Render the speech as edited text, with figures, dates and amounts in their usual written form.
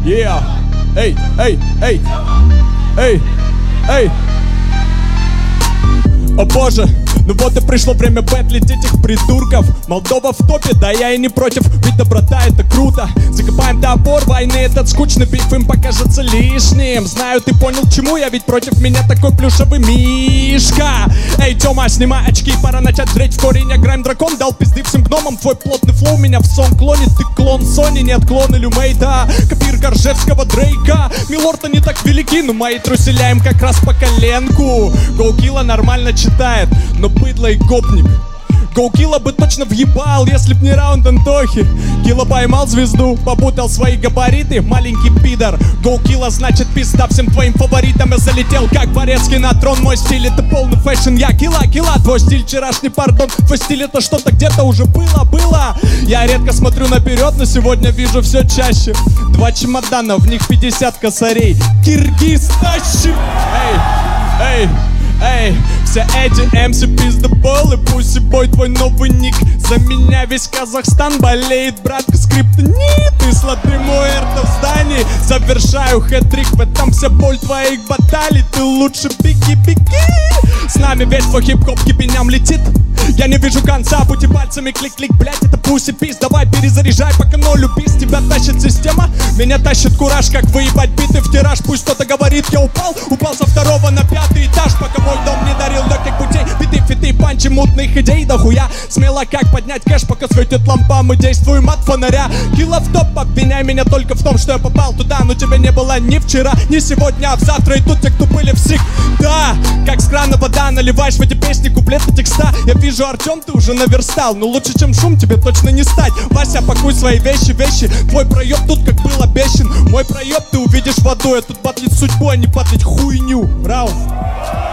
Yeah. Эй, эй, эй, эй, эй. О боже, ну вот и пришло время бэтлить этих придурков. Молдова в топе, да я и не против, ведь доброта это круто. Закопаем топор войны, этот скучный биф им покажется лишним. Знаю, ты понял, к чему я, ведь против меня такой плюшевый мишка. Эй, Тёма, снимай очки, пора начать зреть в корень. Я грайм дракон, дал пизды всем гномам. Твой плотный флоу меня в сон клонит. Ты клон Сони, нет клон Илюмейта. Копирка Ржевского Дрейка. Милорд-то не так велики, но мои труселя им как раз по коленку. Гоукилла нормально читает, но быдло и гопник. Гоукилла бы точно въебал, если б не раунд Антохи. Килла поймал звезду, попутал свои габариты, маленький пидор. Гоукилла значит пизда всем твоим фаворитам. Я залетел как Борецкий на трон, мой стиль это полный фэшн. Я килла, твой стиль вчерашний, пардон. Твой стиль это что-то где-то уже было. Я редко смотрю наперед, но сегодня вижу все чаще. 2 чемодана, в них 50 косарей. Киргиз тащим. Эй, все эти MC пиздоболы, пусибой твой новый ник. За меня весь Казахстан болеет, братка, скриптонит. И сладкий мой эрто в здании, завершаю хэт-трик. В этом вся боль твоих баталий, ты лучше беги. С нами весь твой хип-хоп кипеням летит. Я не вижу конца, пути пальцами клик-клик, блять, это пуси-пис. Давай перезаряжай, пока ноль убийц. Тебя тащит система, меня тащит кураж. Как выебать биты в тираж, пусть кто-то говорит, я упал со 2-го на 5-й этаж. Пока мой дом не дарил легких путей, биты, фиты, панчи, мутных идей да хуя. Смело как поднять кэш, пока светит лампа, мы действуем от фонаря. Килла в топ, обвиняй меня только в том, что я попал туда. Но тебя не было ни вчера, ни сегодня, а завтра. И тут те, кто были всегда. Как с крана вода, наливаешь в эти песни куплеты текста. Я вижу, Артем, ты уже наверстал, но лучше, чем шум, тебе точно не стать. Вася, пакуй свои вещи. Твой проеб тут как был обещан. Мой проеб ты увидишь в аду. Я тут батлить судьбу, а не батлить хуйню. Раунд.